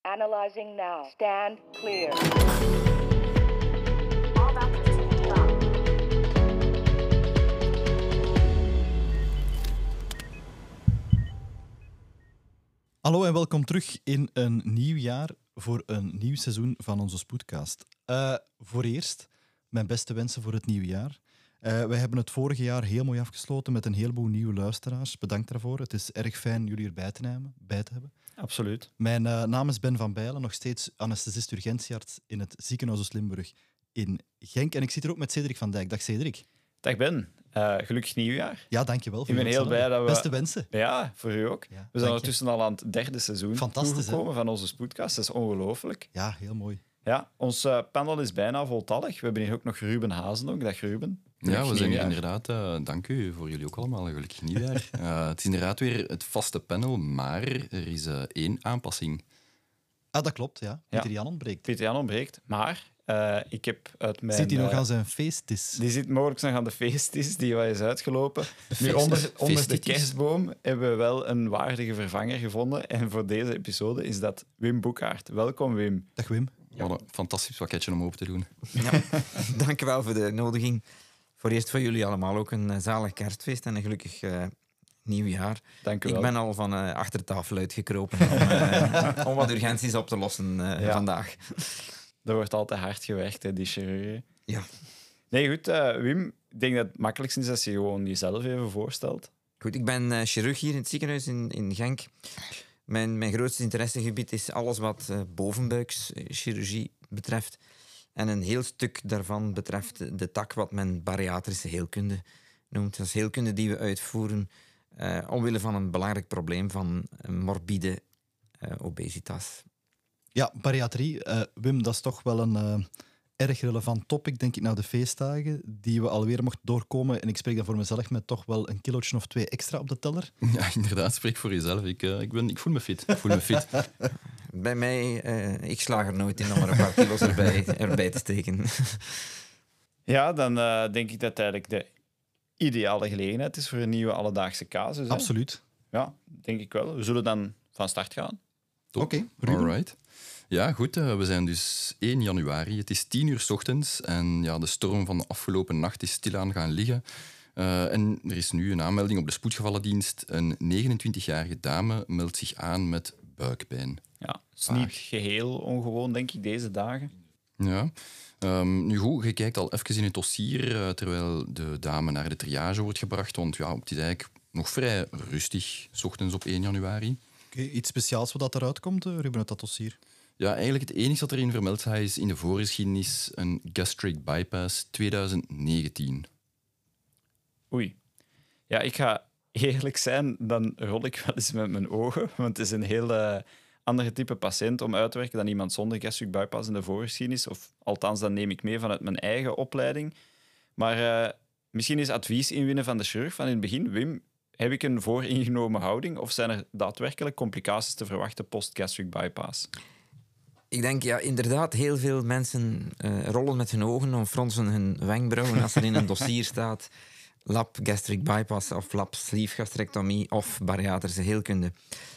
Analyzing now. Stand clear. Hallo en welkom terug in een nieuw jaar voor een nieuw seizoen van onze Spoedcast. Voor eerst, mijn beste wensen voor het nieuwe jaar. Wij hebben het vorige jaar heel mooi afgesloten met een heleboel nieuwe luisteraars. Bedankt daarvoor. Het is erg fijn jullie erbij te hebben. Absoluut. Mijn naam is Ben van Bijlen, nog steeds anesthesist-urgentiearts in het ziekenhuis Limburg in Genk. En ik zit er ook met Cedric van Dijk. Dag Cedric. Dag Ben. Gelukkig nieuwjaar. Ja, dankjewel. Ik ben heel blij dat we... Beste wensen. Ja, voor u ook. Ja, we zijn ondertussen al aan het derde seizoen toegekomen van onze Spoedcast. Dat is ongelooflijk. Ja, heel mooi. Ja, ons panel is bijna voltallig. We hebben hier ook nog Ruben Hazen ook. Dag Ruben. Ja, we zijn hier inderdaad. Dank u voor jullie ook allemaal. Een gelukkig nieuwjaar. Het is inderdaad weer het vaste panel, maar er is één aanpassing. Ah, dat klopt, ja. Pieter-Jan ontbreekt. Pieter-Jan ontbreekt, maar ik heb uit mijn... Zit hij nog aan zijn feestjes? Die zit mogelijk nog aan de feestjes, die is uitgelopen. Nu, onder de kerstboom hebben we wel een waardige vervanger gevonden. En voor deze episode is dat Wim Boekhaert. Welkom, Wim. Dag, Wim. Wat een fantastisch pakketje om open te doen. Ja, dank u wel voor de uitnodiging. Voor eerst voor jullie allemaal ook een zalig kerstfeest en een gelukkig nieuwjaar. Dank u wel. Ik ben al van achter de tafel uitgekropen om wat urgenties op te lossen vandaag. Er wordt altijd hard gewerkt, hè, die chirurgen. Ja. Nee, goed. Wim, ik denk dat het makkelijkst is als je gewoon jezelf even voorstelt. Goed, ik ben chirurg hier in het ziekenhuis in Genk. Mijn grootste interessegebied is alles wat bovenbuikschirurgie betreft. En een heel stuk daarvan betreft de tak wat men bariatrische heelkunde noemt. Dat is heelkunde die we uitvoeren omwille van een belangrijk probleem van morbide obesitas. Ja, bariatrie. Wim, dat is toch wel een erg relevant topic, denk ik, na de feestdagen, die we alweer mochten doorkomen. En ik spreek dan voor mezelf met toch wel een kilootje of 2 extra op de teller. Ja, inderdaad, spreek voor jezelf. Ik voel me fit. Bij mij, ik slaag er nooit in om er een paar kilo's erbij te steken. Ja, dan denk ik dat het eigenlijk de ideale gelegenheid is voor een nieuwe alledaagse casus. Hè? Absoluut. Ja, denk ik wel. We zullen dan van start gaan. Oké, Ruben. Alright. Ja, goed. We zijn dus 1 januari. Het is 10 uur 's ochtends en ja, de storm van de afgelopen nacht is stilaan gaan liggen. En er is nu een aanmelding op de spoedgevallendienst. Een 29-jarige dame meldt zich aan met buikpijn. Ja, het is niet geheel ongewoon, denk ik, deze dagen. Ja. Nu goed, je kijkt al even in het dossier terwijl de dame naar de triage wordt gebracht. Want ja, het is eigenlijk nog vrij rustig, 's ochtends op 1 januari. Oké, iets speciaals wat eruit komt, Ruben, uit dat dossier? Ja, eigenlijk het enige dat erin vermeld staat is in de voorgeschiedenis een gastric bypass 2019. Oei. Ja, ik ga eerlijk zijn, dan rol ik wel eens met mijn ogen, want het is een heel andere type patiënt om uit te werken dan iemand zonder gastric bypass in de voorgeschiedenis. Of althans, dat neem ik mee vanuit mijn eigen opleiding. Maar misschien is advies inwinnen van de chirurg van in het begin. Wim, heb ik een vooringenomen houding of zijn er daadwerkelijk complicaties te verwachten post-gastric bypass? Ik denk, ja, inderdaad, heel veel mensen rollen met hun ogen of fronsen hun wenkbrauwen als er in een dossier staat lap gastric bypass of lap sleeve gastrectomie of bariatrische heelkunde.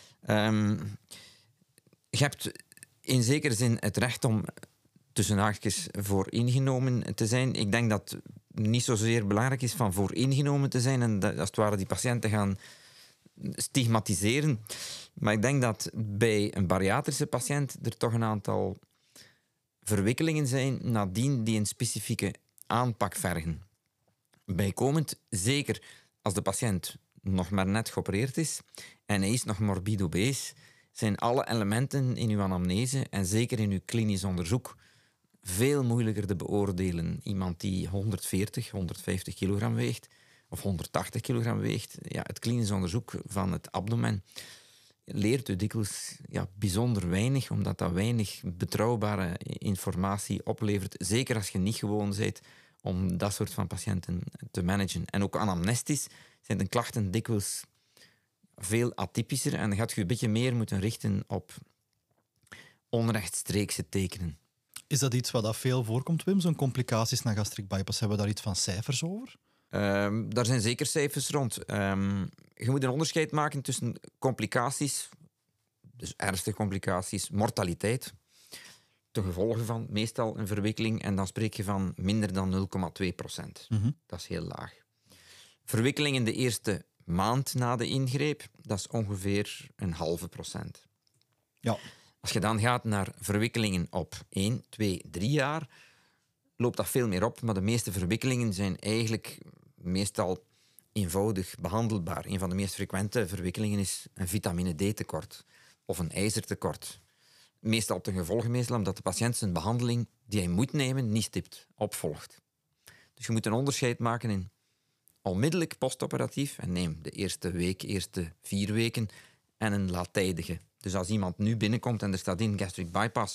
Je hebt in zekere zin het recht om tussen haakjes vooringenomen te zijn. Ik denk dat het niet zozeer belangrijk is van vooringenomen te zijn en dat, als het ware die patiënten gaan stigmatiseren. Maar ik denk dat bij een bariatrische patiënt er toch een aantal verwikkelingen zijn nadien die een specifieke aanpak vergen. Bijkomend, zeker als de patiënt nog maar net geopereerd is en hij is nog morbide obese, zijn alle elementen in uw anamnese en zeker in uw klinisch onderzoek veel moeilijker te beoordelen. Iemand die 140, 150 kilogram weegt of 180 kilogram weegt, ja, het klinisch onderzoek van het abdomen leert u dikwijls bijzonder weinig, omdat dat weinig betrouwbare informatie oplevert. Zeker als je niet gewoon bent om dat soort van patiënten te managen. En ook anamnestisch zijn de klachten dikwijls veel atypischer en dan gaat je een beetje meer moeten richten op onrechtstreekse tekenen. Is dat iets wat veel voorkomt, Wim, zo'n complicaties na gastric bypass? Hebben we daar iets van cijfers over? Daar zijn zeker cijfers rond. Je moet een onderscheid maken tussen complicaties dus ernstige complicaties, mortaliteit, ten gevolge van meestal een verwikkeling. En dan spreek je van minder dan 0,2%. Dat is heel laag. Verwikkelingen de eerste maand na de ingreep, dat is ongeveer 0,5%. Ja. Als je dan gaat naar verwikkelingen op 1, 2, 3 jaar, loopt dat veel meer op. Maar de meeste verwikkelingen zijn eigenlijk meestal eenvoudig behandelbaar. Een van de meest frequente verwikkelingen is een vitamine D-tekort of een ijzertekort. Meestal ten gevolge omdat de patiënt zijn behandeling die hij moet nemen niet stipt opvolgt. Dus je moet een onderscheid maken in onmiddellijk postoperatief, en neem de eerste week, eerste 4 weken, en een laattijdige. Dus als iemand nu binnenkomt en er staat in gastric bypass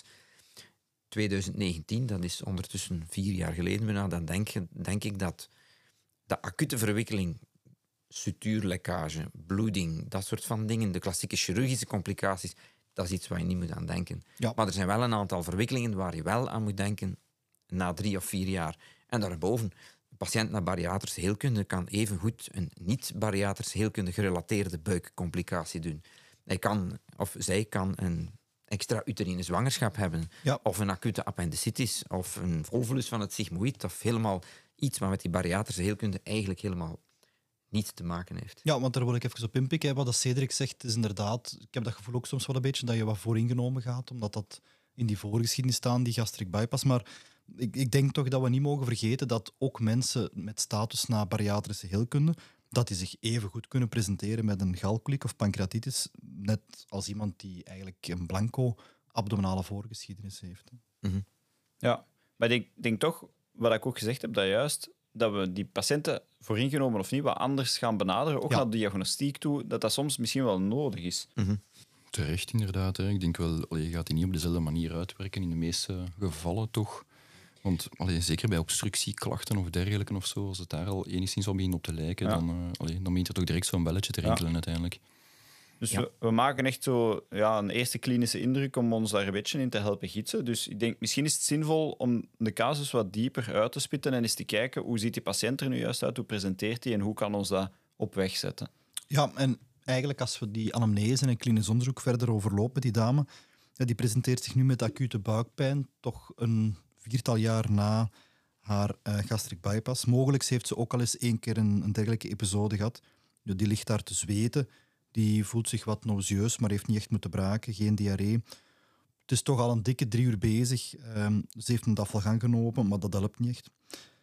2019, dat is ondertussen 4 jaar geleden bijna, dan denk ik dat de acute verwikkeling, sutuurlekkage, bloeding, dat soort van dingen, de klassieke chirurgische complicaties, dat is iets waar je niet moet aan denken. Ja. Maar er zijn wel een aantal verwikkelingen waar je wel aan moet denken na 3 of 4 jaar. En daarboven, een patiënt naar bariatrische heelkunde kan evengoed een niet-bariatrische heelkunde gerelateerde buikcomplicatie doen. Hij kan, of zij kan een extra-uterine zwangerschap hebben, Ja. of een acute appendicitis, of een volvulus van het sigmoïd, of helemaal iets wat met die bariatrische heelkunde eigenlijk helemaal niets te maken heeft. Ja, want daar wil ik even op inpikken. Hè. Wat dat Cedric zegt, is inderdaad... Ik heb dat gevoel ook soms wel een beetje, dat je wat vooringenomen gaat, omdat dat in die voorgeschiedenis staan, die gastric bypass. Maar ik denk toch dat we niet mogen vergeten dat ook mensen met status na bariatrische heelkunde, dat die zich even goed kunnen presenteren met een galkoliek of pancreatitis, net als iemand die eigenlijk een blanco abdominale voorgeschiedenis heeft. Hè. Ja, maar ik denk toch, wat ik ook gezegd heb, dat we die patiënten, vooringenomen of niet, wat anders gaan benaderen, ook Ja. naar de diagnostiek toe, dat soms misschien wel nodig is. Terecht, inderdaad. Hè. Ik denk wel, je gaat die niet op dezelfde manier uitwerken in de meeste gevallen, toch? Want zeker bij obstructieklachten of dergelijke of zo, als het daar al enigszins al begint op te lijken, Ja. dan begint er toch direct zo'n belletje te rinkelen uiteindelijk. Dus Ja. we maken echt zo een eerste klinische indruk om ons daar een beetje in te helpen gidsen. Dus ik denk, misschien is het zinvol om de casus wat dieper uit te spitten en eens te kijken hoe ziet die patiënt er nu juist uit, hoe presenteert hij en hoe kan ons dat op weg zetten. Ja, en eigenlijk als we die anamnese en klinisch onderzoek verder overlopen, die dame, die presenteert zich nu met acute buikpijn, toch een 4-tal jaar na haar gastric bypass. Mogelijk heeft ze ook al eens 1 keer een dergelijke episode gehad. Ja, die ligt daar te zweten, die voelt zich wat nauseus, maar heeft niet echt moeten braken, geen diarree. Het is toch al een dikke 3 uur bezig. Ze heeft een dafalgan genomen, maar dat helpt niet echt.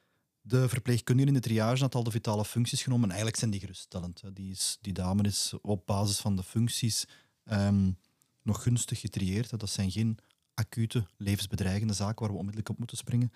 De verpleegkundige in de triage had al de vitale functies genomen. En eigenlijk zijn die geruststellend. Hè. Die dame is op basis van de functies nog gunstig getrieerd. Hè. Dat zijn geen acute, levensbedreigende zaken waar we onmiddellijk op moeten springen.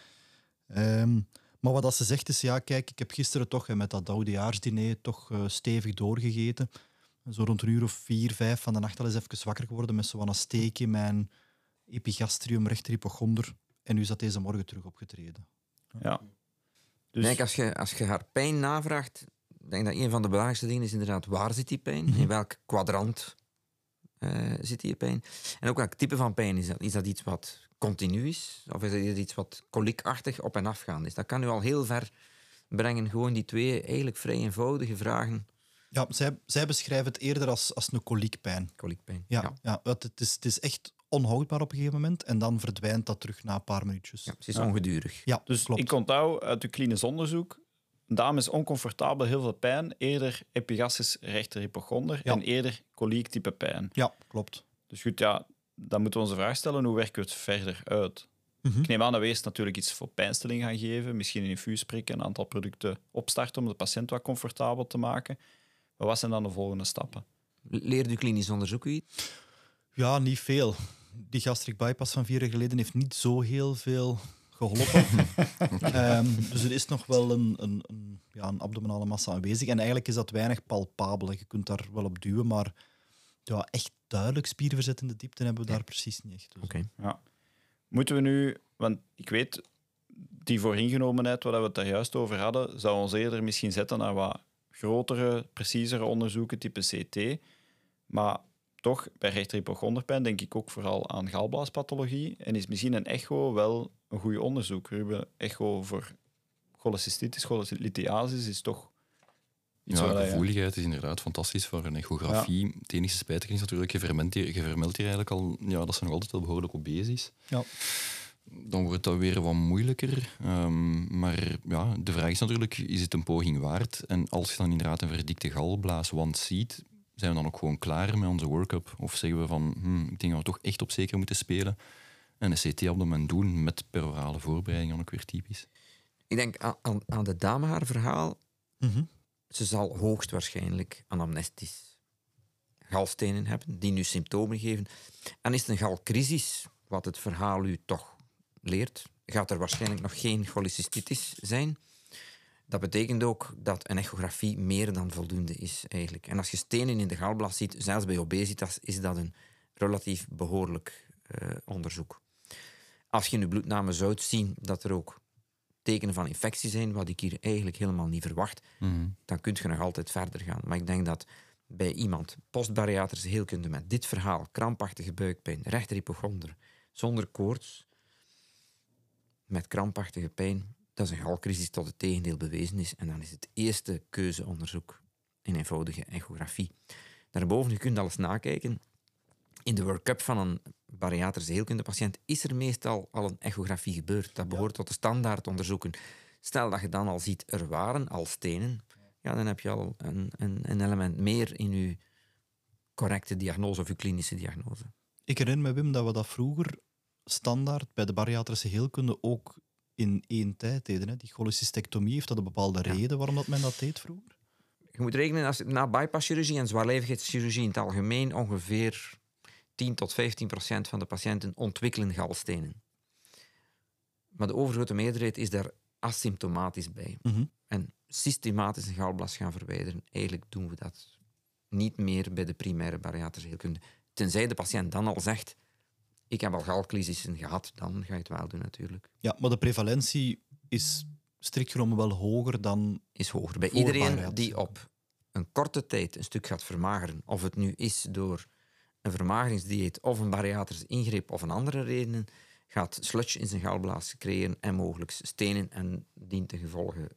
Maar wat dat ze zegt is, ja, kijk, ik heb gisteren toch met dat oudejaarsdiner toch stevig doorgegeten. Zo rond 1 uur of 4, 5 van de nacht al eens even wakker geworden met zo'n steek in mijn epigastrium rechterhypochonder. En nu is dat deze morgen terug opgetreden. Ja. Dus, Kijk, als je haar pijn navraagt, ik denk dat een van de belangrijkste dingen is inderdaad, waar zit die pijn? In welk kwadrant zit die pijn? En ook welk type van pijn is dat? Is dat iets wat continu is? Of is dat iets wat koliekachtig op- en afgaand is? Dat kan u al heel ver brengen, gewoon die 2 eigenlijk vrij eenvoudige vragen. Ja, zij beschrijven het eerder als een koliekpijn. Koliekpijn. Ja. Het is echt onhoudbaar op een gegeven moment en dan verdwijnt dat terug na een paar minuutjes. Ja, ze is ongedurig. Ja, dus klopt. ik onthoud uit uw klinisch onderzoek, een dame is oncomfortabel, heel veel pijn, eerder epigastrisch rechterhypochonder Ja. en eerder koliektype pijn. Ja, klopt. Dus goed, ja, dan moeten we onze vraag stellen, hoe werken we het verder uit? Ik neem aan dat we eerst natuurlijk iets voor pijnstilling gaan geven, misschien een infuus prikken, een aantal producten opstarten om de patiënt wat comfortabel te maken. Maar wat zijn dan de volgende stappen? Leert u klinisch onderzoek u iets? Ja, niet veel. Die gastric bypass van 4 jaar geleden heeft niet zo heel veel geholpen. Dus er is nog wel een abdominale massa aanwezig. En eigenlijk is dat weinig palpabel. Je kunt daar wel op duwen, maar ja, echt duidelijk spierverzet in de diepte hebben we daar precies niet echt. Dus. Oké. Ja. Moeten we nu, want ik weet, die vooringenomenheid waar we het daar juist over hadden, zou ons eerder misschien zetten naar wat grotere, preciezere onderzoeken type CT. Maar toch, bij rechterhypochonderpijn denk ik ook vooral aan galblaaspathologie. En is misschien een echo wel een goed onderzoek. Ruben, echo voor cholecystitis, cholelithiasis is toch Iets Ja, waar je- gevoeligheid is inderdaad fantastisch voor een echografie. Het enige spijtige is natuurlijk, je vermeldt hier eigenlijk al dat ze nog altijd wel behoorlijk obese is. Ja. Dan wordt dat weer wat moeilijker. Maar ja, de vraag is natuurlijk, is het een poging waard? En als je dan inderdaad een verdikte galblaaswand ziet, zijn we dan ook gewoon klaar met onze workup? Of zeggen we van, ik denk dat we toch echt op zeker moeten spelen en een CT-abdomen doen met perorale voorbereiding dan ook weer typisch? Ik denk aan de dame haar verhaal. Mhm. Ze zal hoogstwaarschijnlijk anamnestisch galstenen hebben, die nu symptomen geven. En is het een galcrisis, wat het verhaal u toch leert, gaat er waarschijnlijk nog geen cholecystitis zijn. Dat betekent ook dat een echografie meer dan voldoende is, eigenlijk. En als je stenen in de galblaas ziet, zelfs bij obesitas, is dat een relatief behoorlijk onderzoek. Als je in de bloedname zou zien dat er ook tekenen van infectie zijn, wat ik hier eigenlijk helemaal niet verwacht, dan kun je nog altijd verder gaan. Maar ik denk dat bij iemand postbariatrische heelkunde met dit verhaal, krampachtige buikpijn, rechterhypochonder, zonder koorts, met krampachtige pijn, dat is een galcrisis tot het tegendeel bewezen is. En dan is het eerste keuzeonderzoek een eenvoudige echografie. Daarboven, je kunt alles nakijken. In de workup van een bariatrische heelkundepatiënt is er meestal al een echografie gebeurd. Dat behoort tot de standaardonderzoeken. Stel dat je dan al ziet, er waren al stenen, ja, dan heb je al een element meer in je correcte diagnose of je klinische diagnose. Ik herinner me, Wim, dat we dat vroeger standaard bij de bariatrische heelkunde ook in één tijd deden. Hè. Die cholecystectomie, heeft dat een bepaalde reden waarom dat men dat deed vroeger? Je moet rekenen, als na bypasschirurgie en zwaarlijvigheidschirurgie in het algemeen ongeveer 10 tot 15% van de patiënten ontwikkelen galstenen. Maar de overgrote meerderheid is daar asymptomatisch bij. Mhm. En systematisch een galblaas gaan verwijderen, eigenlijk doen we dat niet meer bij de primaire bariatrische heelkunde. Tenzij de patiënt dan al zegt, ik heb al galclisissen gehad, dan ga je het wel doen natuurlijk. Ja, maar de prevalentie is strikt genomen wel hoger dan... Is hoger. Bij Voor iedereen bariatrische die op een korte tijd een stuk gaat vermageren, of het nu is door een vermageringsdieet of een bariatrische ingreep of een andere redenen, gaat sludge in zijn galblaas creëren en mogelijk stenen en dient ten gevolge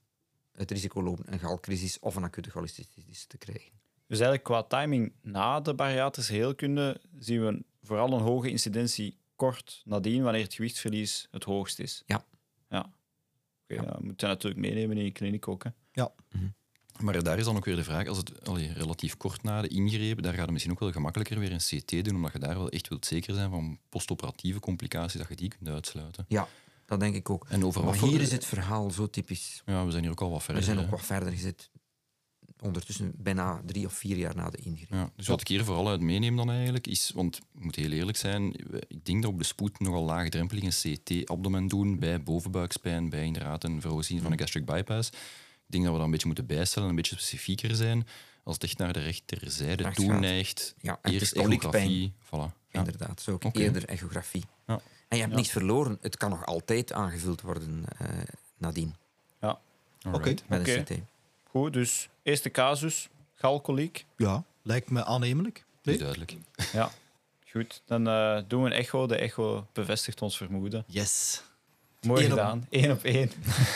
het risico lopen een galcrisis of een acute cholecystitis te krijgen. Dus eigenlijk qua timing na de bariatrische heelkunde zien we vooral een hoge incidentie kort nadien, wanneer het gewichtsverlies het hoogst is. Ja. Ja. Oké, ja, moet je natuurlijk meenemen in je kliniek ook. Hè. Ja. Maar daar is dan ook weer de vraag, als het relatief kort na de ingreep, daar gaat het misschien ook wel gemakkelijker weer een CT doen, omdat je daar wel echt wilt zeker zijn van postoperatieve complicaties, dat je die kunt uitsluiten. Ja, dat denk ik ook. En over Maar wat voor- hier is het verhaal zo typisch. Ja, we zijn hier ook al wat verder. We zijn ook hè. wat verder gezet. Ondertussen bijna 3 of 4 jaar na de ingreep. Ja, dus wat ik hier vooral uit meeneem dan eigenlijk is, want ik moet heel eerlijk zijn, ik denk dat op de spoed nogal laagdrempelig een CT-abdomen doen bij bovenbuikspijn, bij inderdaad een verhoging van een gastric bypass. Ik denk dat we dat een beetje moeten bijstellen, een beetje specifieker zijn. Als het echt naar de rechterzijde Rechts toe gaat. neigt, Ja, en het eerst is koliekpijn. echografie. Voilà. Ja. Inderdaad, zo ook Oké. eerder echografie. Ja. En je hebt niets verloren. Het kan nog altijd aangevuld worden nadien Ja. Alright. met Oké. een CT. Goed, dus eerste casus, galkoliek. Ja, lijkt me aannemelijk. Dat is duidelijk. Ja, goed. Dan doen we een echo. De echo bevestigt ons vermoeden. Yes. Mooi Eén op- gedaan. 1 op 1.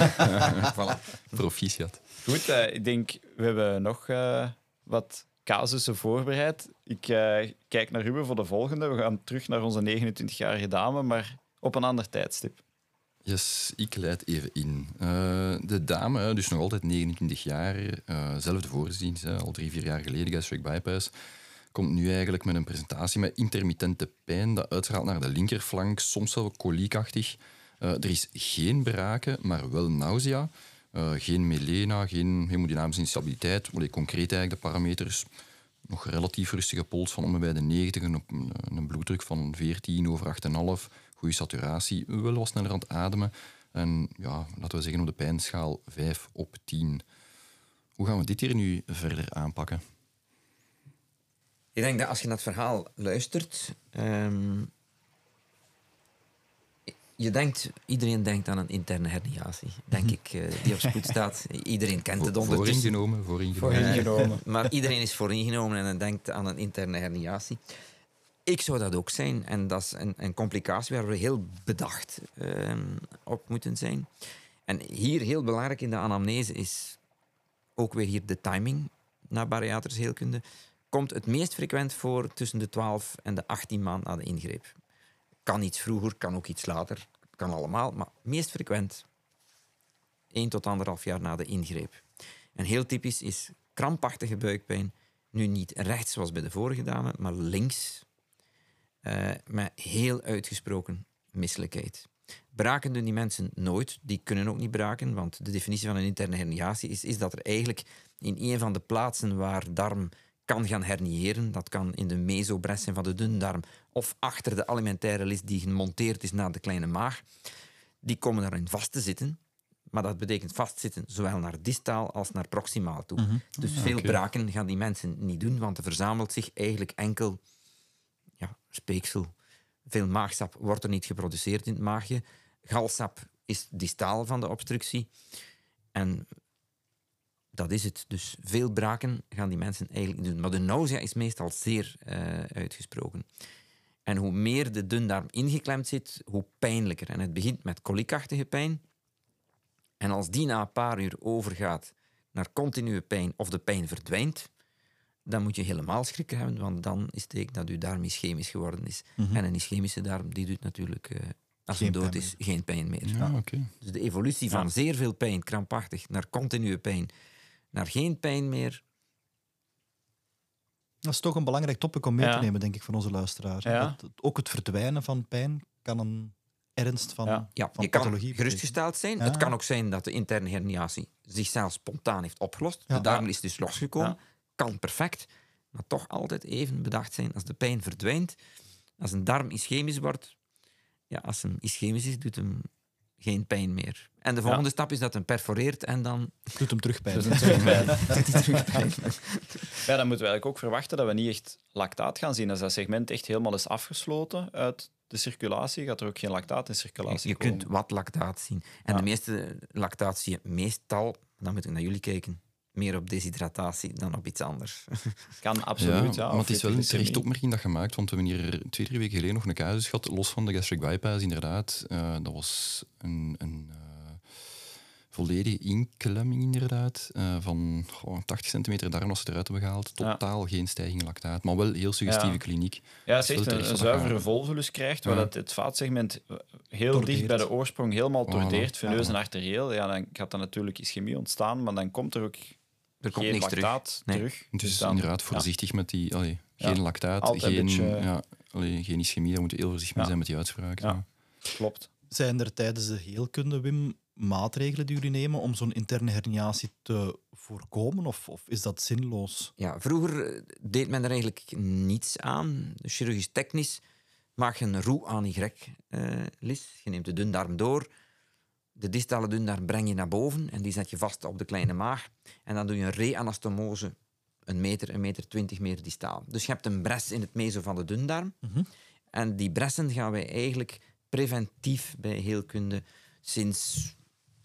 Voilà. Proficiat. Goed, ik denk, we hebben nog wat casussen voorbereid. Ik kijk naar Ruben voor de volgende. We gaan terug naar onze 29-jarige dame, maar op een ander tijdstip. Yes, ik leid even in. De dame, dus nog altijd 29 jaar, zelfde voorzien, al 3-4 jaar geleden, gastric bypass, komt nu eigenlijk met een presentatie met intermittente pijn dat uitstraalt naar de linkerflank, soms wel koliekachtig. Er is geen braken, maar wel nausea. Geen melena, geen hemodynamische instabiliteit. Concreet eigenlijk de parameters. Nog relatief rustige pols van om en bij de 90, een bloeddruk van 14/8,5. Goede saturatie, wel wat sneller aan het ademen. En ja, laten we zeggen op de pijnschaal 5/10. Hoe gaan we dit hier nu verder aanpakken? Ik denk dat als je naar het verhaal luistert, iedereen denkt aan een interne herniatie, denk ik, die op spoed staat. Iedereen kent het ondertussen. Vooringenomen. Maar iedereen is vooringenomen en denkt aan een interne herniatie. Ik zou dat ook zijn. En dat is een complicatie waar we heel bedacht op moeten zijn. En hier heel belangrijk in de anamnese is ook weer hier de timing naar bariatrische heelkunde, komt het meest frequent voor tussen de 12 en de 18 maanden na de ingreep. Kan iets vroeger, kan ook iets later, kan allemaal, maar meest frequent 1 tot 1,5 jaar na de ingreep. En heel typisch is krampachtige buikpijn, nu niet rechts zoals bij de vorige dame, maar links, met heel uitgesproken misselijkheid. Braken doen die mensen nooit, die kunnen ook niet braken, want de definitie van een interne herniatie is dat er eigenlijk in een van de plaatsen waar darm kan gaan herniëren, dat kan in de mesobres zijn van de dundarm of achter de alimentaire list die gemonteerd is naar de kleine maag, die komen daarin vast te zitten. Maar dat betekent vastzitten zowel naar distaal als naar proximaal toe. Dus veel braken gaan die mensen niet doen, want er verzamelt zich eigenlijk enkel speeksel. Veel maagsap wordt er niet geproduceerd in het maagje. Galsap is distaal van de obstructie. En dat is het. Dus veel braken gaan die mensen eigenlijk doen. Maar de nausea is meestal zeer uitgesproken. En hoe meer de dundarm ingeklemd zit, hoe pijnlijker. En het begint met koliekachtige pijn. En als die na een paar uur overgaat naar continue pijn of de pijn verdwijnt, dan moet je helemaal schrik hebben, want dan is het teken dat je darm ischemisch geworden is. En een ischemische darm die doet natuurlijk, als hij dood is, geen pijn meer. Ja, oké. Dus de evolutie van zeer veel pijn, krampachtig, naar continue pijn, naar geen pijn meer. Dat is toch een belangrijk topic om mee te nemen, denk ik, voor onze luisteraars. Ja. Ook het verdwijnen van pijn kan een ernst van, Ja, van je kan pathologie gerustgesteld zijn. Ja. Het kan ook zijn dat de interne herniatie zichzelf spontaan heeft opgelost. Ja. De darm is dus losgekomen. Ja. Kan perfect. Maar toch altijd even bedacht zijn als de pijn verdwijnt. Als een darm ischemisch wordt, als hem ischemisch is, doet hem geen pijn meer. En de volgende stap is dat hem perforeert en dan doet hem terug pijn. doet hij terug pijn. Ja, dan moeten we eigenlijk ook verwachten dat we niet echt lactaat gaan zien. Als dat segment echt helemaal is afgesloten uit de circulatie, gaat er ook geen lactaat in circulatie Je komen. kunt wat lactaat zien. En de meeste lactaat zie je meestal, dan moet ik naar jullie kijken, meer op deshydratatie dan op iets anders. Kan absoluut, maar het is wel een terechte opmerking dat je maakt, want we hebben hier 2-3 weken geleden nog een casus gehad, los van de gastric bypass, inderdaad. Dat was een volledige inklemming, inderdaad, van 80 centimeter darm was ze eruit hebben gehaald. Totaal geen stijging lactaat, maar wel heel suggestieve kliniek. Ja, het is echt wel een terecht zuivere wat volvulus krijgt, waar het vaatsegment heel Tordeert. dicht bij de oorsprong helemaal tordeert, Voilà. veneus en arterieel. Ja, dan gaat er natuurlijk ischemie ontstaan, maar dan komt er ook Er komt geen niks terug. lactaat Nee. terug. Dus dan, inderdaad voorzichtig met die... geen lactaat, Altijd een geen ischemie, daar moeten we heel voorzichtig mee zijn met die uitspraak. Ja. Klopt. Zijn er tijdens de heelkunde, Wim, maatregelen die jullie nemen om zo'n interne herniatie te voorkomen? Of is dat zinloos? Ja, vroeger deed men er eigenlijk niets aan. Dus chirurgisch technisch maak je een roe aan Y-lis. Je neemt de dundarm door. De distale dundarm breng je naar boven en die zet je vast op de kleine maag. En dan doe je een reanastomose, 1 meter, 1,20 meter meer distaal. Dus je hebt een bres in het meso van de dundarm. En die bressen gaan wij eigenlijk preventief bij heelkunde sinds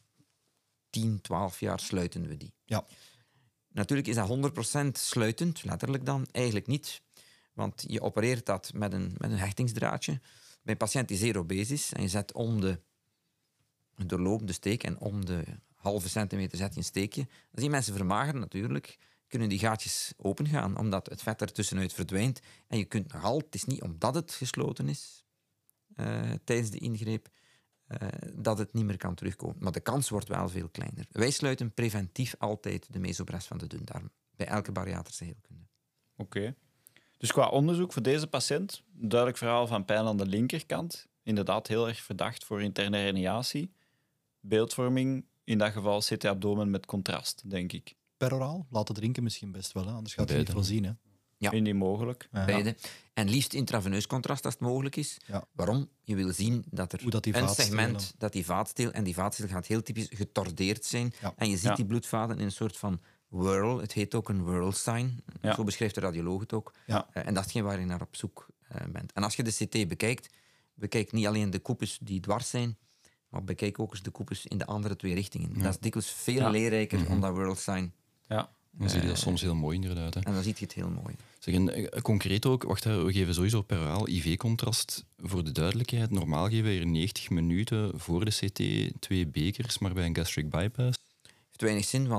10, 12 jaar sluiten we die. Ja. Natuurlijk is dat 100% sluitend, letterlijk dan, eigenlijk niet. Want je opereert dat met een hechtingsdraadje. Bij een patiënt die zeer obese is en je zet om de doorlopende steek en om de halve centimeter zet je een steekje. Dan zie je mensen vermageren natuurlijk, kunnen die gaatjes opengaan, omdat het vet er tussenuit verdwijnt. En je kunt nog altijd, het is niet omdat het gesloten is tijdens de ingreep, dat het niet meer kan terugkomen. Maar de kans wordt wel veel kleiner. Wij sluiten preventief altijd de mesobres van de dundarm, bij elke bariatrische heelkunde. Oké. Dus qua onderzoek voor deze patiënt, duidelijk verhaal van pijn aan de linkerkant. Inderdaad heel erg verdacht voor interne herniatie. Beeldvorming, in dat geval CT-abdomen met contrast, denk ik. Peroraal? Laten drinken misschien best wel, hè? Anders gaat je Beide. niet veel zien. Hè? Ja. Indien mogelijk. Ja. Beide. En liefst intraveneus contrast als het mogelijk is. Ja. Waarom? Je wil zien dat er Hoe dat die een vaatstelen- segment, dat die vaatsteel, en die vaatsteel gaat heel typisch getordeerd zijn. Ja. En je ziet die bloedvaten in een soort van whirl. Het heet ook een whirl sign. Ja. Zo beschrijft de radioloog het ook. Ja. En dat is hetgeen waar je naar op zoek bent. En als je de CT bekijkt, bekijk niet alleen de koepels die dwars zijn, maar bekijk ook eens de koepels in de andere 2 richtingen. Dat is dikwijls veel leerrijker om dat whirl sign. Ja. Dan zie je dat soms heel mooi, inderdaad. Hè. En dan zie je het heel mooi. Zeg, en, concreet ook, wacht, hè, we geven sowieso peroraal IV-contrast. Voor de duidelijkheid, normaal geven we hier 90 minuten voor de CT 2 bekers, maar bij een gastric bypass... heeft weinig zin, want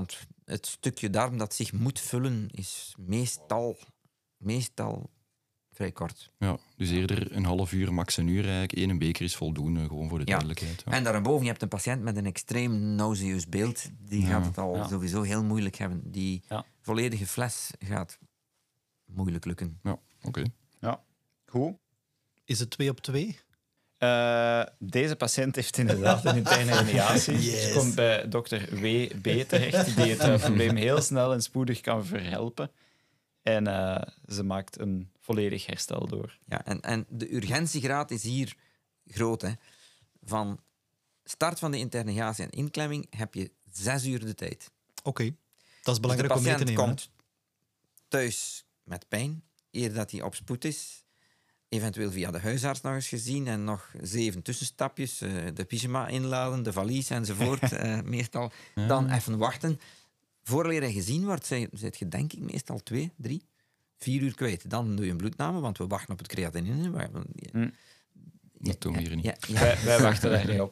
het stukje darm dat zich moet vullen is meestal vrij kort. Ja, dus eerder een half uur, max een uur eigenlijk. 1 beker is voldoende, gewoon voor de duidelijkheid. Ja. En daarboven, je hebt een patiënt met een extreem nauseus beeld. Die gaat het al Ja. sowieso heel moeilijk hebben. Die Ja. volledige fles gaat moeilijk lukken. Ja, oké. Ja, goed. Is het 2 op 2? Deze patiënt heeft inderdaad een interne herniatie. Ze komt bij dokter W.B. terecht, die het probleem heel snel en spoedig kan verhelpen. En ze maakt een volledig herstel door. Ja, en de urgentiegraad is hier groot. Hè. Van start van de interrogatie en inklemming heb je 6 uur de tijd. Oké. Dat is Dus de belangrijk om mee te patiënt nemen. komt thuis met pijn, eer dat hij op spoed is. Eventueel via de huisarts nog eens gezien en nog 7 tussenstapjes. De pyjama inladen, de valies enzovoort. Meestal. Dan even wachten. Voordat hij gezien wordt, zit je denk ik meestal 2, 3, 4 uur kwijt. Dan doe je een bloedname, want we wachten op het creatinine. Dat doen we hier niet. Wij wachten daar niet op.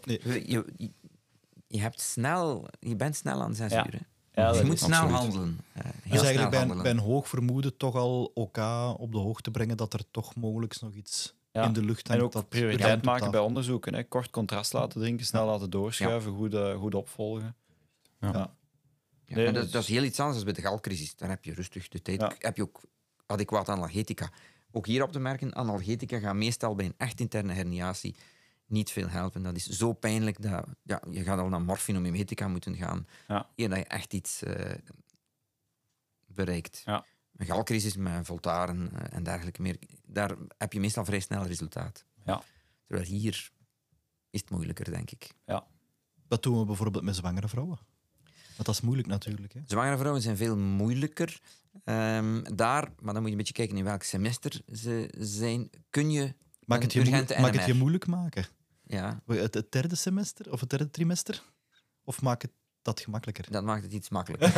Je bent snel aan 6 Ja. uur. Hè. Ja, Je dat moet is snel absoluut. handelen. Heel Dus snel eigenlijk handelen. bij een hoog vermoeden toch al OK op de hoogte brengen dat er toch mogelijk nog iets Ja. in de lucht En hangt. ook dat prioriteit urgent op maken tafel- bij onderzoeken. Hè. Kort contrast laten drinken, snel laten doorschuiven, goed opvolgen. Ja. Ja, Nee, maar dus- dat is heel iets anders dan bij de galcrisis. Daar heb je rustig de tijd. Ja. Heb je ook adequaat analgetica. Ook hier op te merken, analgetica gaan meestal bij een echt interne herniatie niet veel helpen. Dat is zo pijnlijk dat je gaat al naar morfinomimetica moeten gaan Ja. eer dat je echt iets bereikt. Ja. Een galcrisis met voltaren en dergelijke meer, daar heb je meestal vrij snel resultaat. Ja. Terwijl hier is het moeilijker, denk ik. Wat doen we bijvoorbeeld met zwangere vrouwen? Want dat is moeilijk natuurlijk. Hè? Zwangere vrouwen zijn veel moeilijker. Maar dan moet je een beetje kijken in welk semester ze zijn. Kun je Mag een het je, urgente mag het je NMR? moeilijk maken? Ja, Het derde semester of het derde trimester? Of maak het dat gemakkelijker? dat maakt het iets makkelijker.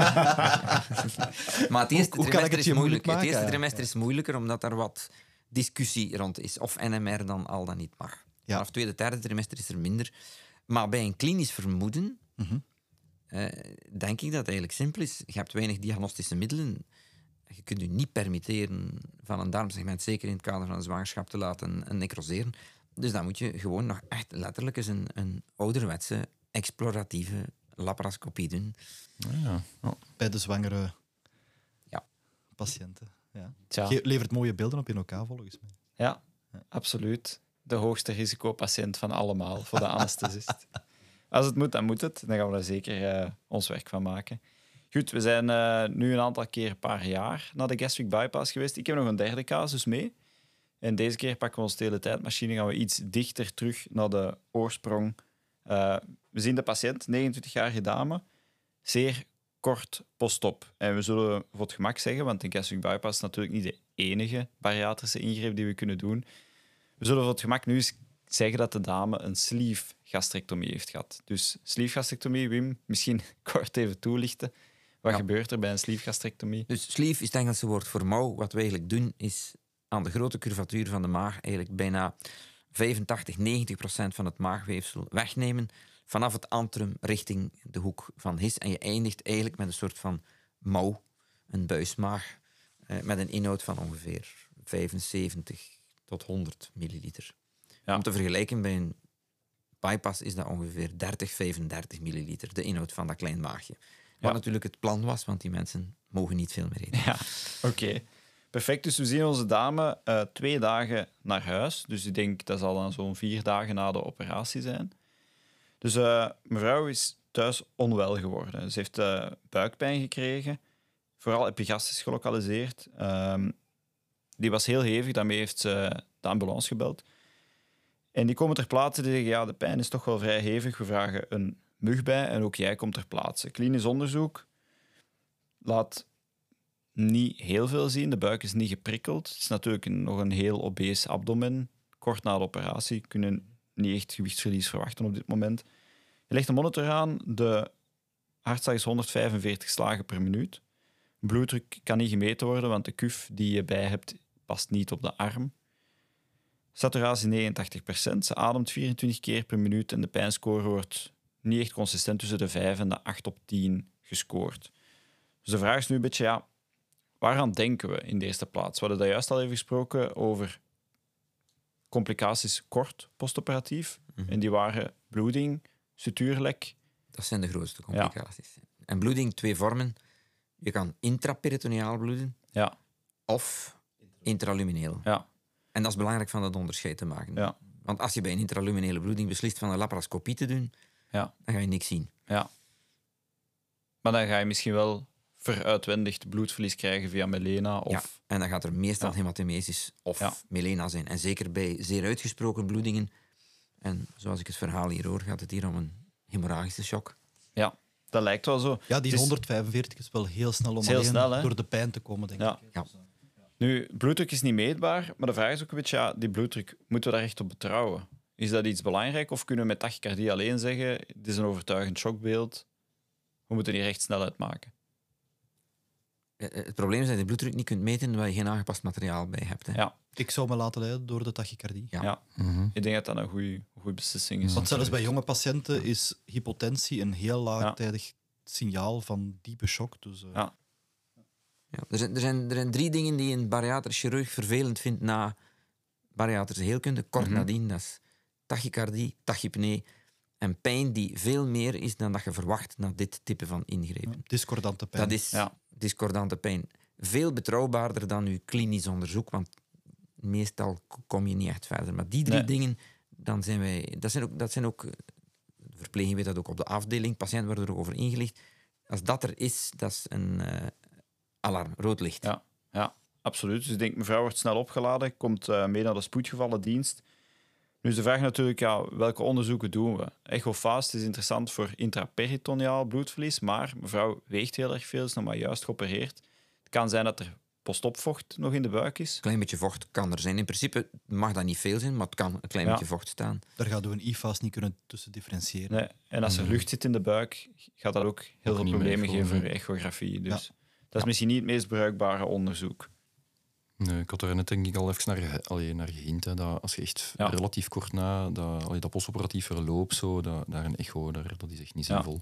Maar het eerste Hoe kan ik trimester het is je moeilijk moeilijk. Het maken? eerste Ja. trimester is moeilijker omdat er wat discussie rond is. Of NMR dan al dan niet mag. Ja. Vanaf het tweede, derde trimester is er minder. Maar bij een klinisch vermoeden Mhm. denk ik dat het eigenlijk simpel is. Je hebt weinig diagnostische middelen. Je kunt je niet permitteren van een darmsegment, zeker in het kader van een zwangerschap, te laten necroseren. Dus dan moet je gewoon nog echt letterlijk eens een ouderwetse, exploratieve laparoscopie doen. Ja. Bij de zwangere Ja. patiënten. Ja. Tja. Levert mooie beelden op in elkaar, volgens mij. Ja, absoluut. De hoogste risicopatiënt van allemaal voor de anesthesist. Als het moet, dan moet het. Dan gaan we daar zeker ons werk van maken. Goed, we zijn nu een aantal keer per jaar naar de gastric bypass geweest. Ik heb nog een derde casus mee. En deze keer pakken we ons teletijdmachine en gaan we iets dichter terug naar de oorsprong. We zien de patiënt, 29-jarige dame, zeer kort post-op. En we zullen voor het gemak zeggen, want de gastric bypass is natuurlijk niet de enige bariatrische ingreep die we kunnen doen. We zullen voor het gemak nu eens zeggen dat de dame een sleeve gastrectomie heeft gehad. Dus sleeve gastrectomie, Wim, misschien kort even toelichten. Wat gebeurt er bij een sleeve gastrectomie? Dus sleeve is het Engelse woord voor mouw. Wat we eigenlijk doen, is aan de grote curvatuur van de maag eigenlijk bijna 85-90% van het maagweefsel wegnemen vanaf het antrum richting de hoek van His. En je eindigt eigenlijk met een soort van mouw, een buismaag, met een inhoud van ongeveer 75 tot 100 milliliter. Ja. Om te vergelijken, bij een bypass is dat ongeveer 30-35 milliliter, de inhoud van dat klein maagje. Wat Ja. natuurlijk het plan was, want die mensen mogen niet veel meer eten. Ja, oké. Perfect. Dus we zien onze dame 2 dagen naar huis. Dus ik denk dat zal dan zo'n 4 dagen na de operatie zijn. Dus mevrouw is thuis onwel geworden. Ze heeft buikpijn gekregen, vooral epigastrisch gelokaliseerd. Die was heel hevig, daarmee heeft ze de ambulance gebeld. En die komen ter plaatse en zeggen, ja, de pijn is toch wel vrij hevig. We vragen een mug bij en ook jij komt ter plaatse. Klinisch onderzoek laat niet heel veel zien. De buik is niet geprikkeld. Het is natuurlijk nog een heel obese abdomen. Kort na de operatie kunnen niet echt gewichtsverlies verwachten op dit moment. Je legt een monitor aan. De hartslag is 145 slagen per minuut. Bloeddruk kan niet gemeten worden, want de kuf die je bij hebt past niet op de arm. Saturatie 89%. Ze ademt 24 keer per minuut en de pijnscore wordt niet echt consistent tussen de 5 en de 8 op 10 gescoord. Dus de vraag is nu een beetje, ja, waaraan denken we in de eerste plaats? We hadden daar juist al even gesproken over complicaties kort postoperatief. En die waren bloeding, sutuurlek. Dat zijn de grootste complicaties. En bloeding, 2 vormen. Je kan intraperitoneaal bloeden Ja, of intralumineel. ja, En dat is belangrijk van dat onderscheid te maken. ja, Want als je bij een intraluminele bloeding beslist van een laparoscopie te doen, ja, dan ga je niks zien. ja. Maar dan ga je misschien wel veruitwendigd bloedverlies krijgen via melena of... Ja, en dan gaat er meestal Ja. hematemesis of Ja. melena zijn. En zeker bij zeer uitgesproken bloedingen, en zoals ik het verhaal hier hoor, gaat het hier om een hemorragische shock. Ja, dat lijkt wel zo. Ja, die Het is- 145 is wel heel snel om is heel alleen snel, hè? door de pijn te komen, denk Ja. ik. Ja. Nu, bloeddruk is niet meetbaar, maar de vraag is ook een beetje, ja, die bloeddruk, moeten we daar echt op betrouwen? Is dat iets belangrijk of kunnen we met tachycardie alleen zeggen, dit is een overtuigend shockbeeld, we moeten hier echt snelheid maken? Het probleem is dat je de bloeddruk niet kunt meten waar je geen aangepast materiaal bij hebt. Hè. Ja, Ik zou me laten leiden door de tachycardie. Ja. ja. Ik denk dat dat een goede beslissing is. Want zelfs bij jonge patiënten is hypotensie een heel laagtijdig signaal van diepe shock. Dus, Ja. Ja, er zijn 3 dingen die een bariatrisch chirurg vervelend vindt na bariatrische heelkunde. Kort nadien, dat is tachycardie, tachypnee en pijn die veel meer is dan dat je verwacht na dit type van ingrepen. discordante pijn. Dat is Ja. discordante pijn. Veel betrouwbaarder dan uw klinisch onderzoek, want meestal kom je niet echt verder. Maar die 3 Nee. dingen, dan zijn wij... Dat zijn ook de verpleging weet dat ook op de afdeling. Patiënten worden er over ingelicht. Als dat er is, dat is een alarm, rood licht. Ja, ja, absoluut. Dus ik denk, mevrouw wordt snel opgeladen, komt mee naar de spoedgevallendienst. Nu is de vraag natuurlijk, ja, welke onderzoeken doen we? Echofast is interessant voor intraperitoneaal bloedverlies, maar mevrouw weegt heel erg veel, is nog maar juist geopereerd. Het kan zijn dat er postopvocht nog in de buik is. Een klein beetje vocht kan er zijn. In principe mag dat niet veel zijn, maar het kan een klein Ja. beetje vocht staan. Daar gaan we een IFAS niet kunnen tussen differentiëren. Nee. En als er lucht zit in de buik, gaat dat ook heel veel niet met problemen echo, geven voor nee. echografie. Dus dat is misschien niet het meest bruikbare onderzoek. Nee, ik had er net denk ik al even naar gehint. Hè, dat als je echt Ja. relatief kort na dat postoperatief verloop, zo, daar een echo, dat is echt niet Ja. zinvol.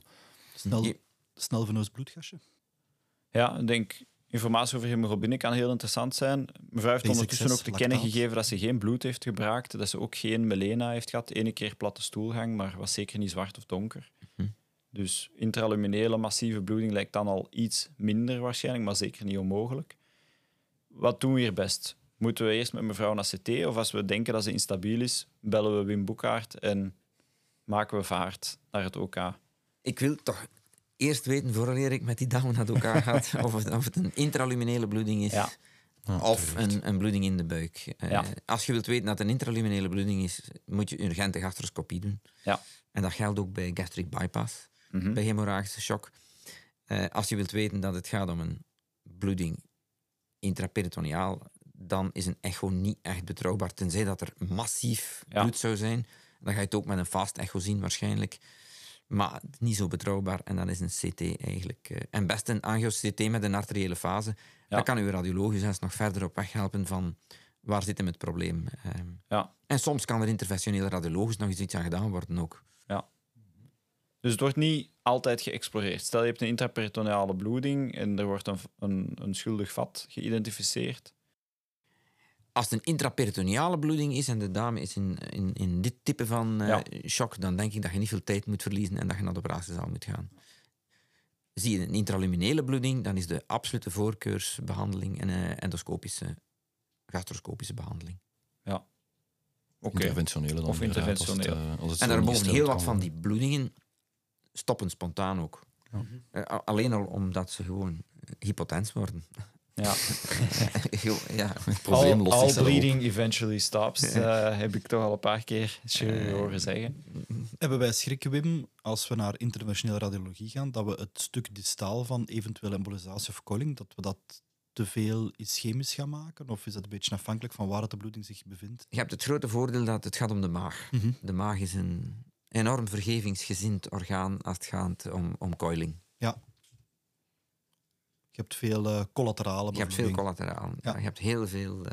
Snel venoos bloedgasje. Ja, ik denk, informatie over hemoglobine kan heel interessant zijn. Mevrouw heeft B6, ondertussen ook te kennen lactaat. gegeven dat ze geen bloed heeft gebraakt, dat ze ook geen melena heeft gehad. 1 keer platte stoelgang, maar was zeker niet zwart of donker. Dus intraluminele massieve bloeding lijkt dan al iets minder waarschijnlijk, maar zeker niet onmogelijk. Wat doen we hier best? Moeten we eerst met mevrouw naar CT, of als we denken dat ze instabiel is, bellen we Wim Boekhaert en maken we vaart naar het OK? Ik wil toch eerst weten, vooraleer ik met die dame naar elkaar ga, of het een intraluminele bloeding is Ja. of een bloeding in de buik. Ja. Als je wilt weten dat het een intraluminele bloeding is, moet je urgente gastroscopie doen. Ja. En dat geldt ook bij gastric bypass, Mhm. bij hemorragische shock. Als je wilt weten dat het gaat om een bloeding intraperitoneaal, dan is een echo niet echt betrouwbaar, tenzij dat er massief Ja. bloed zou zijn. Dan ga je het ook met een fast echo zien waarschijnlijk. Maar niet zo betrouwbaar. En dan is een CT eigenlijk... en best een angio-CT met een arteriële fase. Ja. Dan kan uw radioloog zelfs nog verder op weg helpen van waar zit hem het probleem. Ja. En soms kan er interventioneel radiologisch nog eens iets aan gedaan worden ook. Ja. Dus het wordt niet altijd geëxploreerd. Stel, je hebt een intraperitoneale bloeding en er wordt een schuldig vat geïdentificeerd. Als het een intraperitoneale bloeding is en de dame is in dit type van Ja. shock, dan denk ik dat je niet veel tijd moet verliezen en dat je naar de operatiezaal moet gaan. Zie je een intraluminele bloeding, dan is de absolute voorkeursbehandeling een endoscopische, gastroscopische behandeling. Ja. Oké. Interventionele dan. Of inderdaad, interventioneel. als het En zo daarboven niet heel stelt wat van kan die bloedingen stoppen spontaan ook. Alleen al omdat ze gewoon hypotens worden. Ja. Ja. Het probleem lost all zichzelf op. bleeding eventually stops, heb ik toch al een paar keer chirurgen horen zeggen. Hebben wij schrik, Wim, als we naar interventionele radiologie gaan, dat we het stuk distaal van eventueel embolisatie of kolling, dat we dat te veel ischemisch gaan maken? Of is dat een beetje afhankelijk van waar de bloeding zich bevindt? Je hebt het grote voordeel dat het gaat om de maag. De maag is een enorm vergevingsgezind orgaan als het gaat om coiling. Ja. Je hebt veel collaterale Je hebt veel bevoeding. collateraal. Ja. Ja. Je hebt heel veel,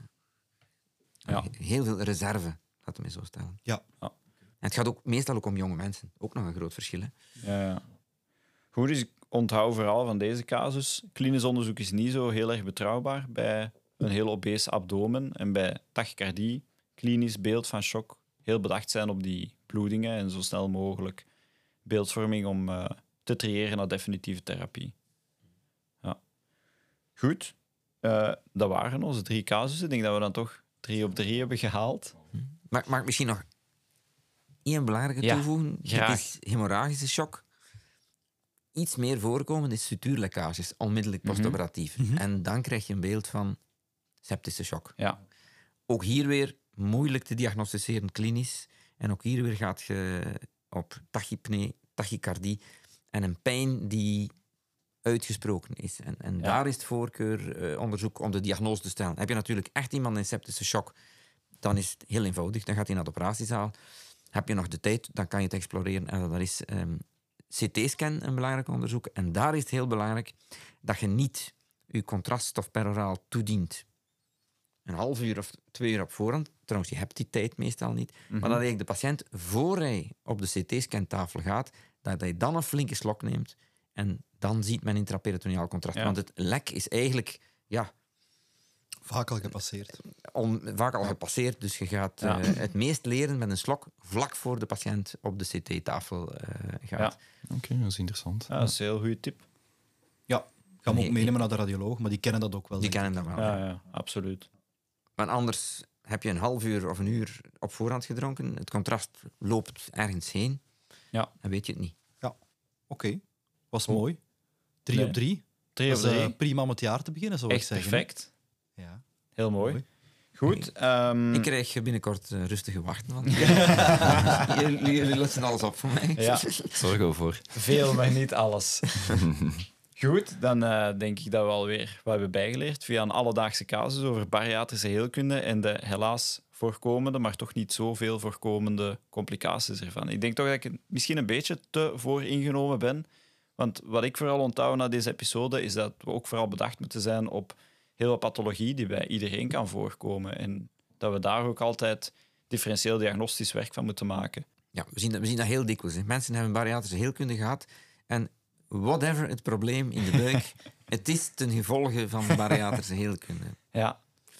heel veel reserve, laten we het zo stellen. Ja. Ja. En het gaat ook meestal ook om jonge mensen. Ook nog een groot verschil. Hè? Ja. Goed, dus onthoud vooral van deze casus. Klinisch onderzoek is niet zo heel erg betrouwbaar bij een heel obese abdomen. En bij tachycardie, klinisch beeld van shock, heel bedacht zijn op die bloedingen en zo snel mogelijk beeldvorming om te triëren naar definitieve therapie. Ja. Goed, dat waren onze 3 casussen. Ik denk dat we dan toch 3 op 3 hebben gehaald. Mag ik misschien nog één belangrijke Ja, toevoegen? graag. Het is hemorragische shock. Iets meer voorkomend is sutuurlekkages, onmiddellijk postoperatief. En dan krijg je een beeld van septische shock. Ja, Ook hier weer moeilijk te diagnosticeren klinisch. En ook hier weer gaat je op tachypnee, tachycardie en een pijn die uitgesproken is. En daar is het voorkeuronderzoek om de diagnose te stellen. Heb je natuurlijk echt iemand in septische shock, dan is het heel eenvoudig. Dan gaat hij naar de operatiezaal. Heb je nog de tijd, dan kan je het exploreren. En dat is CT-scan een belangrijk onderzoek. En daar is het heel belangrijk dat je niet je contraststof peroraal toedient een half uur of 2 uur op voorhand. Trouwens, je hebt die tijd meestal niet. Maar dat eigenlijk de patiënt, voor hij op de CT-scantafel gaat, dat hij dan een flinke slok neemt en dan ziet men intraperitoneaal contrast. Ja. Want het lek is eigenlijk Vaak al gepasseerd. vaak al gepasseerd. Dus je gaat het meest leren met een slok vlak voor de patiënt op de CT-tafel gaat. Ja. Oké, dat is interessant. Ja, dat is een heel goede tip. Ja, gaan we Nee, ook meenemen naar de radioloog, maar die kennen dat ook wel. Die denk ik. kennen dat wel. Ja, absoluut. Maar anders heb je een half uur of een uur op voorhand gedronken. Het contrast loopt ergens heen. Ja. Dan weet je het niet. Oké, was mooi. 3 Nee. op 3. 3 Dat op is 3. prima om het jaar te beginnen, zou ik Echt zeggen. perfect. Ja. Heel mooi. Mooi. Goed. Ik krijg binnenkort rustige wachten. Want jullie lossen alles op voor mij. Ja. Zorg ervoor. Veel, maar niet alles. Goed, dan denk ik dat we alweer wat hebben bijgeleerd via een alledaagse casus over bariatrische heelkunde en de helaas voorkomende, maar toch niet zoveel voorkomende complicaties ervan. Ik denk toch dat ik misschien een beetje te vooringenomen ben. Want wat ik vooral onthoud na deze episode is dat we ook vooral bedacht moeten zijn op heel wat pathologie die bij iedereen kan voorkomen. En dat we daar ook altijd differentieel diagnostisch werk van moeten maken. Ja, we zien dat heel dikwijls. Hè. Mensen hebben bariatrische heelkunde gehad en whatever het probleem in de buik, het is ten gevolge van bariatrische heelkunde. Ja,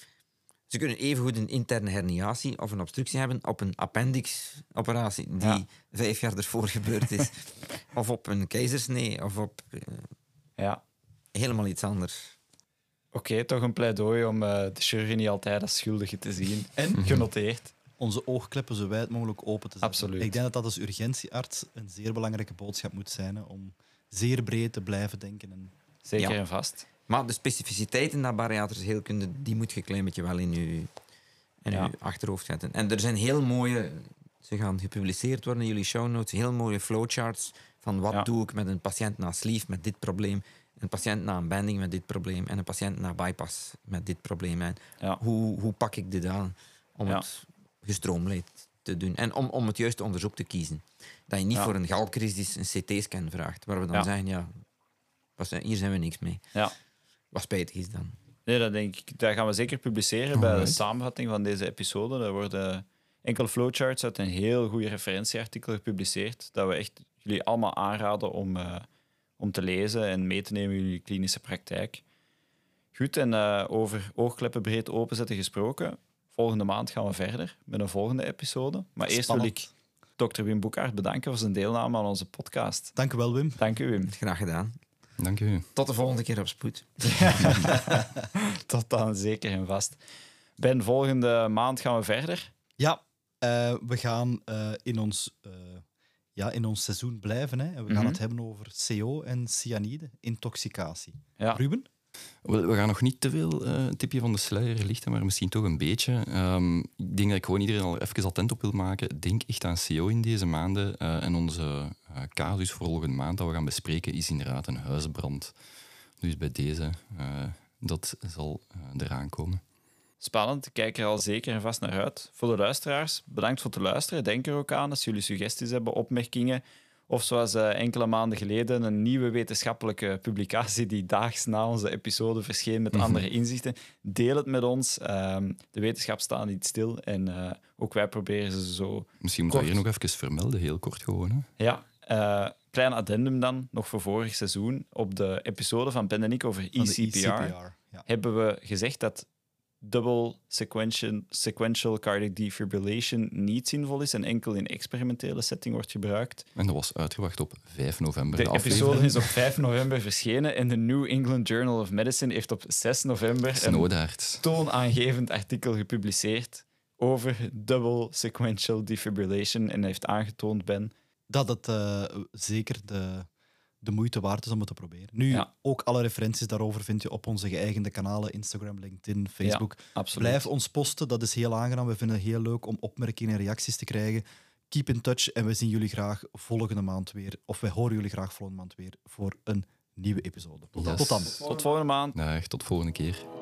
Ze kunnen evengoed een interne herniatie of een obstructie hebben op een appendixoperatie die Ja. 5 jaar ervoor gebeurd is. Of op een keizersnee of op ja. helemaal iets anders. Oké, toch een pleidooi om de chirurgie niet altijd als schuldige te zien. En genoteerd. Onze oogkleppen zo wijd mogelijk open te zetten. Absoluut. Ik denk dat dat als urgentiearts een zeer belangrijke boodschap moet zijn. Hè, om zeer breed te blijven denken. En Zeker Ja. en vast. Maar de specificiteiten naar bariatrische heelkunde, die moet je een klein beetje wel in Ja. je achterhoofd zetten. En er zijn heel mooie, ze gaan gepubliceerd worden in jullie show notes, heel mooie flowcharts van wat Ja. doe ik met een patiënt na sleeve met dit probleem, een patiënt na een banding met dit probleem en een patiënt na bypass met dit probleem. En Ja. hoe pak ik dit aan om Ja. het gestroomlijnd te doen en om het juiste onderzoek te kiezen. Dat je niet Ja. voor een galcrisis een CT-scan vraagt, waar we dan Ja. zeggen, hier zijn we niks mee. Ja. Wat spijtig is dan. Nee, dat denk ik. Dat gaan we zeker publiceren bij de Alright. samenvatting van deze episode. Er worden enkele flowcharts uit een heel goede referentieartikel gepubliceerd, dat we echt jullie allemaal aanraden om te lezen en mee te nemen in jullie klinische praktijk. Goed, en over oogkleppen breed openzetten gesproken. Volgende maand gaan we verder met een volgende episode. Maar eerst wil ik Spannend. Dr. Wim Boekhart bedanken voor zijn deelname aan onze podcast. dank u wel, Wim. Dank u, Wim. Graag gedaan. Dank u. Tot de volgende keer op spoed. Tot dan, zeker en vast. Ben, volgende maand gaan we verder. Ja, we gaan in ons seizoen blijven. Hè. En we gaan Mhm. het hebben over CO en cyanide, intoxicatie. Ja. Ruben? Wel, we gaan nog niet te veel tipje van de sluier lichten, maar misschien toch een beetje. Ik denk dat ik gewoon iedereen al even attent op wil maken. Denk echt aan CO in deze maanden. En onze casus voor volgende maand dat we gaan bespreken is inderdaad een huisbrand. Dus bij deze, dat zal eraan komen. Spannend, ik kijk er al zeker en vast naar uit. Voor de luisteraars, bedankt voor het luisteren. Denk er ook aan als jullie suggesties hebben, opmerkingen. Of zoals enkele maanden geleden een nieuwe wetenschappelijke publicatie die daags na onze episode verscheen met andere inzichten. Deel het met ons. De wetenschap staat niet stil en ook wij proberen ze zo... Misschien moeten we Kort. hier nog even vermelden, heel kort gewoon. Hè. Ja, Klein addendum dan, nog voor vorig seizoen. Op de episode van Ben en ik over Van de ECPR Ja. hebben we gezegd dat double sequential cardiac defibrillation niet zinvol is en enkel in experimentele setting wordt gebruikt. En dat was uitgebracht op 5 november. De aflevering. episode is op 5 november verschenen en de New England Journal of Medicine heeft op 6 november een Snowdaard. toonaangevend artikel gepubliceerd over double sequential defibrillation en heeft aangetoond, Ben, Dat het zeker de moeite waard is om het te proberen. Nu, Ja. ook alle referenties daarover vind je op onze geëigende kanalen, Instagram, LinkedIn, Facebook. absoluut. Blijf ons posten, dat is heel aangenaam. We vinden het heel leuk om opmerkingen en reacties te krijgen. Keep in touch en we zien jullie graag volgende maand weer. Of wij horen jullie graag volgende maand weer voor een nieuwe episode. Yes. Tot dan. Tot volgende maand. Dag, tot volgende keer.